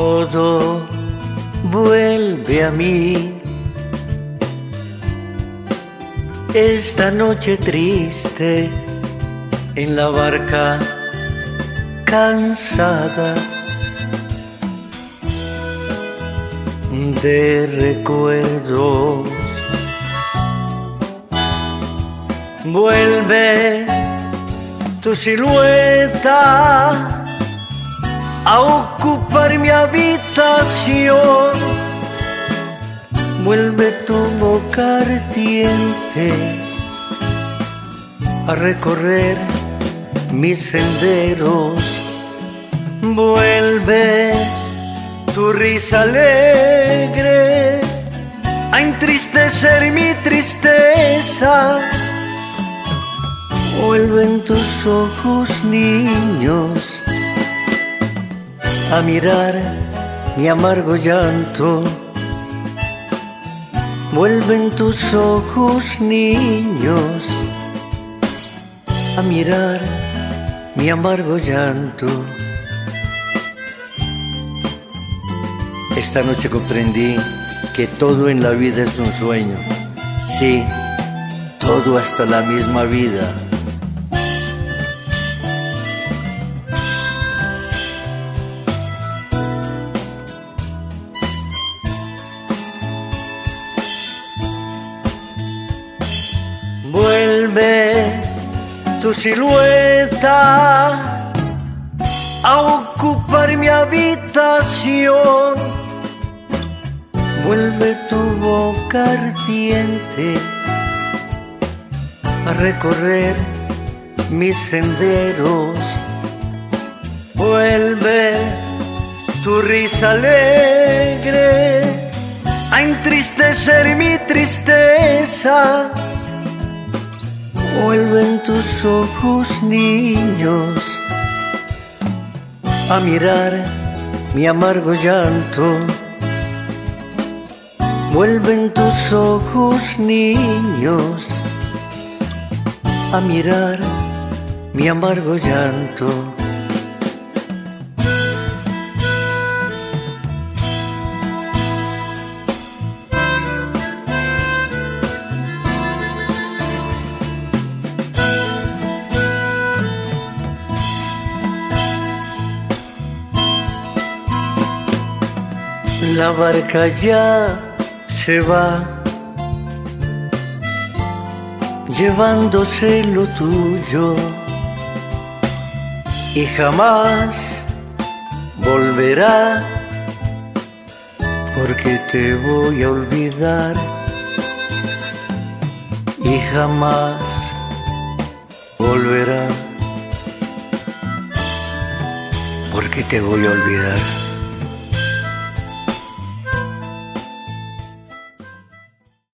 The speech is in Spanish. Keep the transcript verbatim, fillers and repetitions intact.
todo vuelve a mí. Esta noche triste en la barca cansada de recuerdos, vuelve tu silueta a ocupar mi habitación, vuelve tu boca ardiente a recorrer mis senderos, vuelve tu risa alegre a entristecer mi tristeza, vuelven tus ojos niños a mirar mi amargo llanto, vuelven tus ojos niños a mirar mi amargo llanto. Esta noche comprendí que todo en la vida es un sueño. Sí, todo hasta la misma vida. Vuelve tu silueta a ocupar mi habitación, vuelve tu boca ardiente a recorrer mis senderos, vuelve tu risa alegre a entristecer mi tristeza, vuelven tus ojos niños a mirar mi amargo llanto, vuelven tus ojos niños a mirar mi amargo llanto. La barca ya se va, llevándose lo tuyo, y jamás volverá, porque te voy a olvidar, y jamás volverá, porque te voy a olvidar.